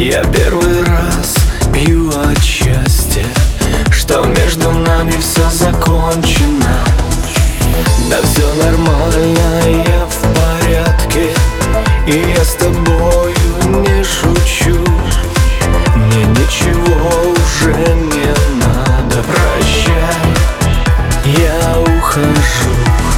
Я первый раз пью от счастья, что между нами все закончено. Да все нормально, я в порядке, и я с тобою не шучу. Мне ничего уже не надо, прощай, я ухожу.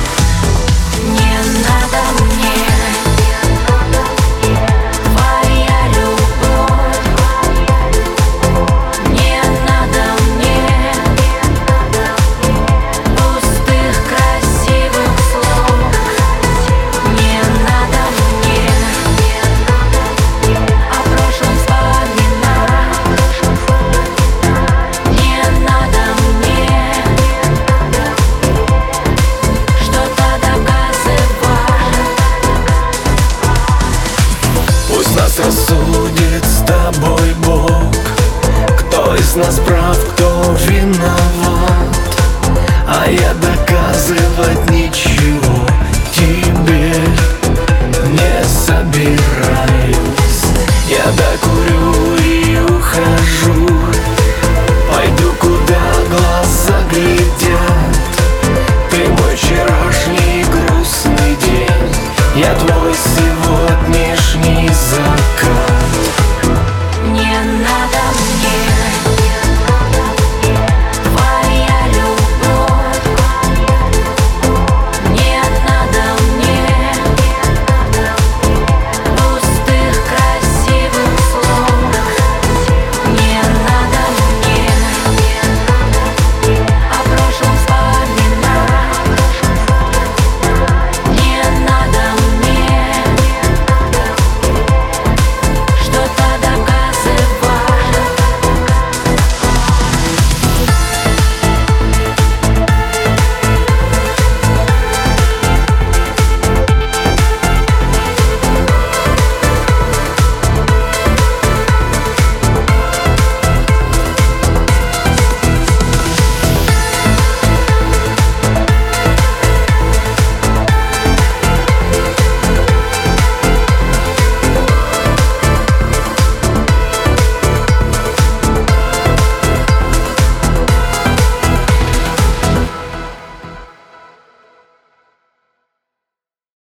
Рассудит с тобой Бог, кто из нас прав, кто виноват. А я доказывать ничего тебе не собираюсь. Я